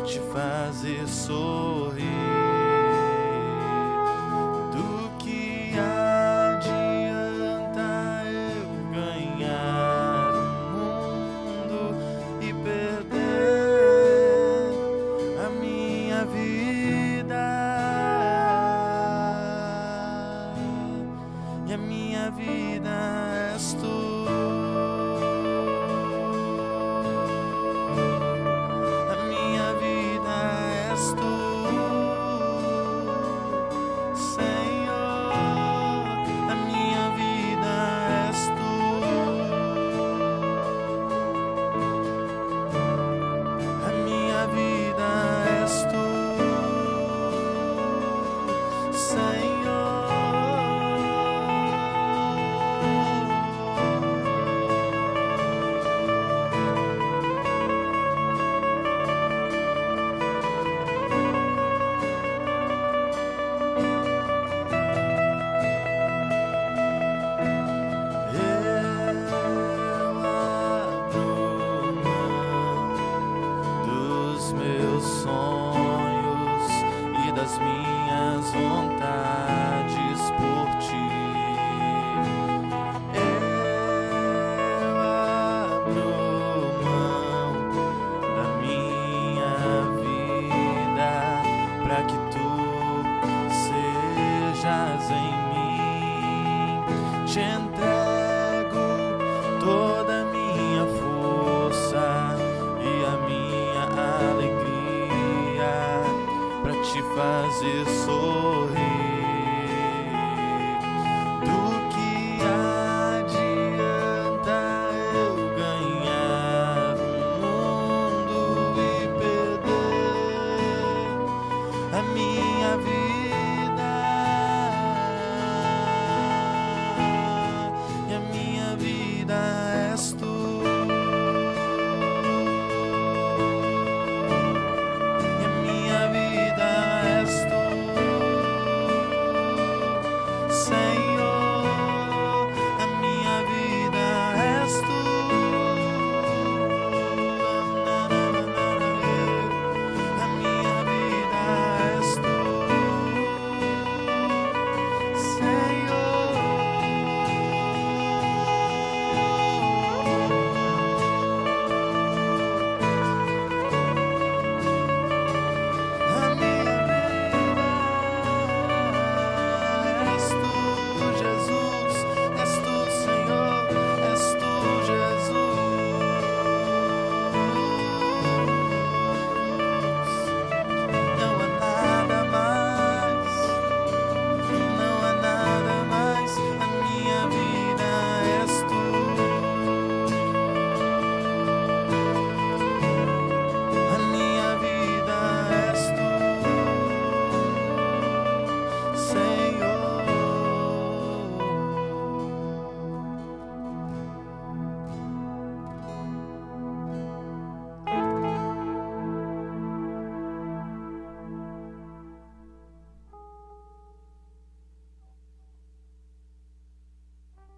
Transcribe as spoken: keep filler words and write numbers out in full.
te fazer sorrir. Do que adianta eu ganhar o mundo e perder a minha vida? E a minha vida és tu. Meus sonhos e das minhas vontades por ti, eu abro mão da minha vida para que tu sejas em mim. Te entrego toda a minha força e a minha alegria pra te fazer sorrir.